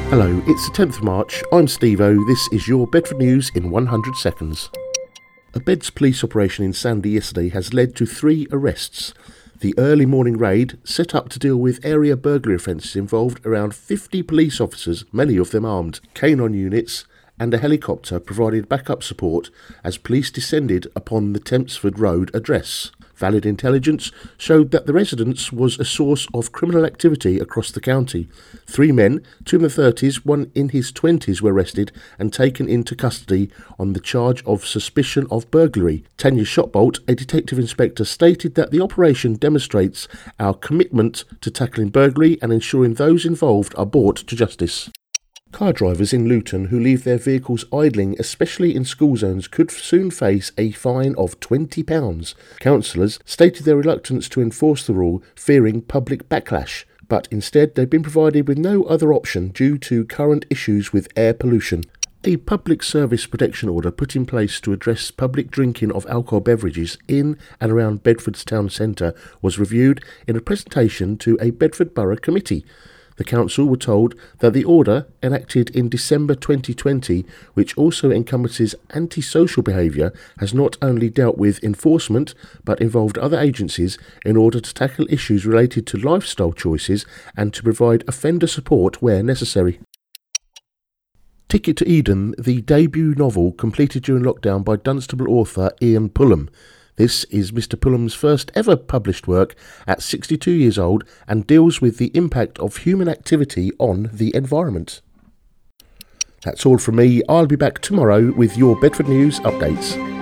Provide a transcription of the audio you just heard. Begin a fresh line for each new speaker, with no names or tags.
Hello, it's the 10th of March, I'm Steve-O, this is your Bedford News in 100 seconds. A Beds police operation in Sandy yesterday has led to 3 arrests. The early morning raid, set up to deal with area burglary offences, involved around 50 police officers, many of them armed, canine units and a helicopter provided backup support as police descended upon the Tempsford Road address. Valid intelligence showed that the residence was a source of criminal activity across the county. 3 men, 2 in their 30s, 1 in his 20s, were arrested and taken into custody on the charge of suspicion of burglary. Tanya Shotbolt, a detective inspector, stated that the operation demonstrates our commitment to tackling burglary and ensuring those involved are brought to justice. Car drivers in Luton who leave their vehicles idling, especially in school zones, could soon face a fine of £20. Councillors stated their reluctance to enforce the rule, fearing public backlash, but instead they've been provided with no other option due to current issues with air pollution. A public service protection order put in place to address public drinking of alcohol beverages in and around Bedford's town centre was reviewed in a presentation to a Bedford Borough Committee. The council were told that the order, enacted in December 2020, which also encompasses antisocial behaviour, has not only dealt with enforcement but involved other agencies in order to tackle issues related to lifestyle choices and to provide offender support where necessary. Ticket to Eden, the debut novel completed during lockdown by Dunstable author Ian Pullum. This is Mr. Pullum's first ever published work at 62 years old and deals with the impact of human activity on the environment. That's all from me. I'll be back tomorrow with your Bedford News updates.